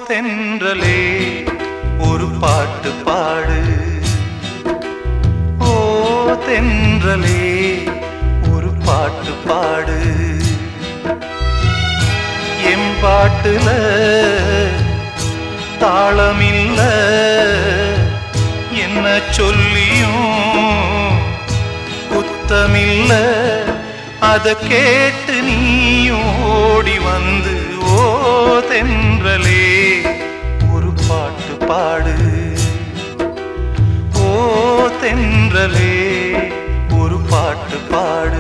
தென்றலே ஒரு பாட்டு பாடு. ஓ தென்றலே ஒரு பாட்டு பாடு. எம் பாட்டுல தாளமில்ல என்ன சொல்லியும் குத்தமில்ல. அத கேட்டு நீயும் ஓடி வந்து ஓ தென்றலே ஒரு பாட்டு பாடு. ஓ தென்றலே ஒரு பாட்டு பாடு.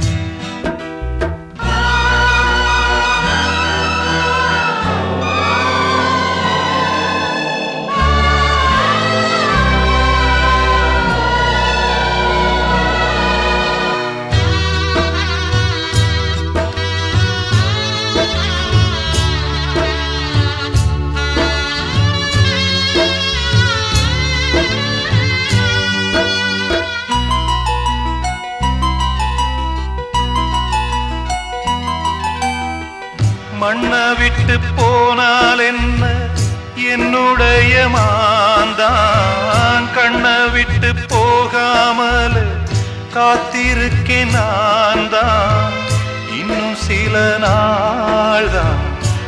மண்ண விட்டு போனால் என்ன என்னுடைய மாந்தான். கண்ண விட்டு போகாமல் காத்திருக்கேன் நான் தான். இன்னும் சில நாள் தான்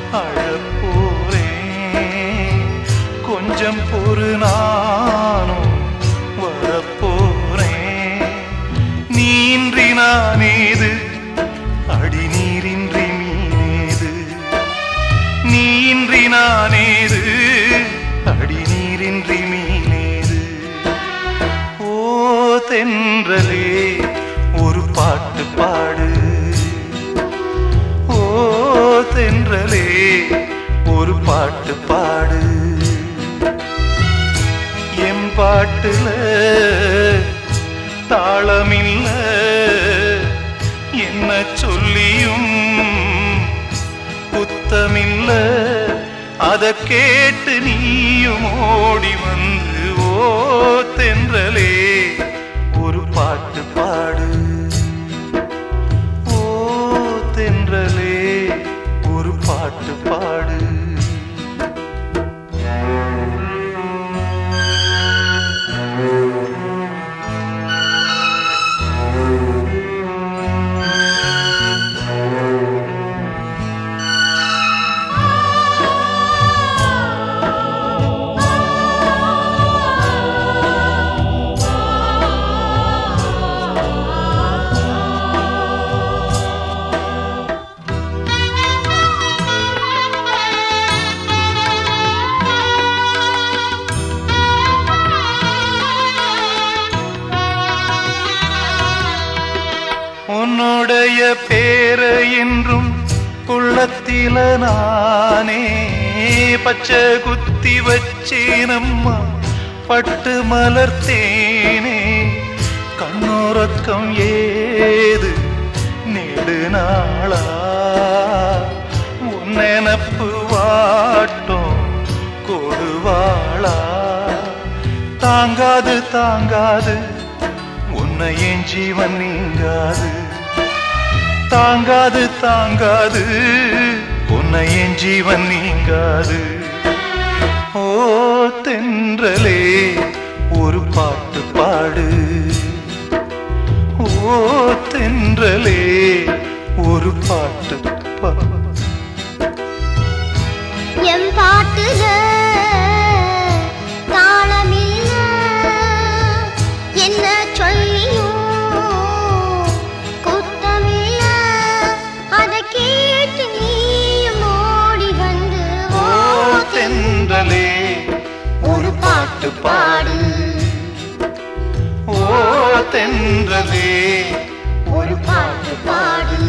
அழப்போறேன். கொஞ்சம் பொறு நானும் வரப்போறேன். நீன்றி நான் ஏது அடி நீரின்றி நீன்றி நானேது அடி நீரின்றி மீனேது. ஓ தென்றலே ஒரு பாட்டு பாடு. ஓ தென்றலே ஒரு பாட்டு பாடு. எம் பாட்டுல தாளமில்ல என்ன சொல்லியும் குத்தமில்ல. அத கேட்டு நீயும் ஓடி வந்து ஓ தென்றலே ஒரு பாட்டு பாடு. ஓ தென்றலே ஒரு பாட்டு பாடு. உன்னுடைய பேரை என்றும் உள்ளத்தில நானே பச்சை குத்தி வச்சேனம்மா பட்டு மலர்த்தேனே. கண்ணுறக்கம் ஏது நெடுநாளா உன் நினப்பு வாட்டும் கொடுவாளா. தாங்காது தாங்காது உன்னை என் ஜீவன் நீங்காது. தாங்காது தாங்காது உன்னை என் ஜீவன் நீங்காது. ஓ தென்றலே ஒரு பாட்டு பாடு. ஓ தென்றலே ஒரு பாட்டு பாடு. என் பாட்டுல தாளமில்ல என்ன சொல்லியும் குத்தமில்ல. அத கேட்டு நீயும் ஓடி வந்து ஓ தென்றலே ஒரு பாட்டு பாடு. ஓ தென்றலே ஒரு பாட்டு பாடு.